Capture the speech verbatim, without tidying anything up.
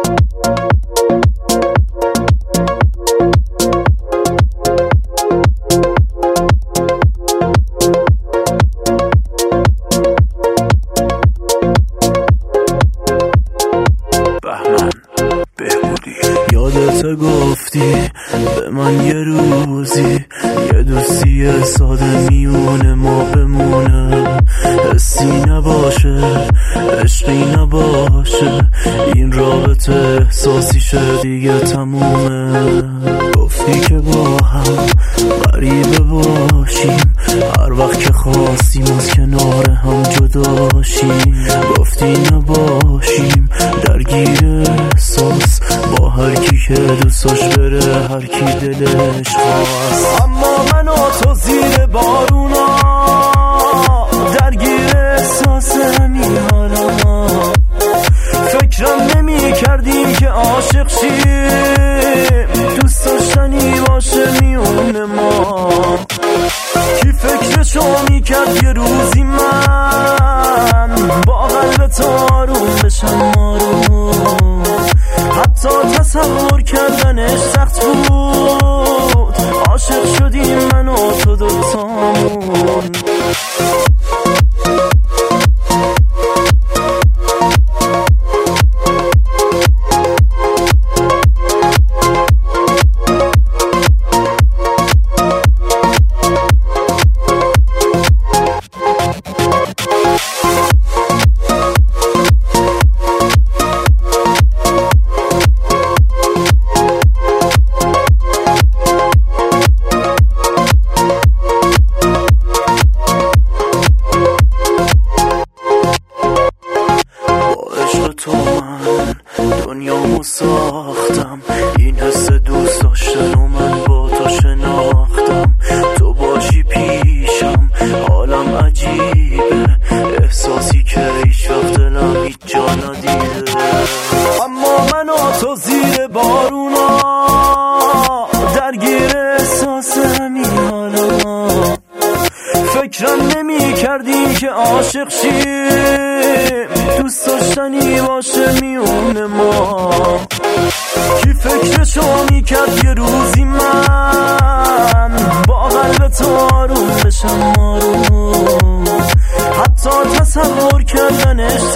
یادت گفتی به من یه روزی یه دوستی ساده میونه ما بمونه، حسی نباشه عشقی نباشه، این رابطه احساسی شه دیگه تمومه. گفتی که با هم غریبه باشیم، هر وقت که خواستیم از کنار هم جداشیم. گفتی نباشیم درگیر احساس با هر کی که دوستاش بره، هر کی دلش خواست. اما من و تو زیر بارونا درگیر احساس همین حالا، فکرم نمی کردیم که عاشق شیم، دوست داشتنی باشه میون ما. کی فکرشو میکرد یه روزی من با قلب تو آروم بشم آروم، حتی تصور کردنش سخت بود، عاشق شدیم من و تو دوتامون. تو من دنیامو ساختم، این حس دوست داشتن و من با تو شناختم. تو باشی پیشم حالم عجیبه، احساسی که هیچ وقت دلم هیچ جا ندیده. اما من و تو زیر بارونا درگیر احساس همین حالا، فکرم نمی کردیم که عاشق شیم، دوست داشتنی باشه میون ما. کی فکرشو میکرد یه روزی من با قلب تو آروم بشم آروم، حتی تصور کردنش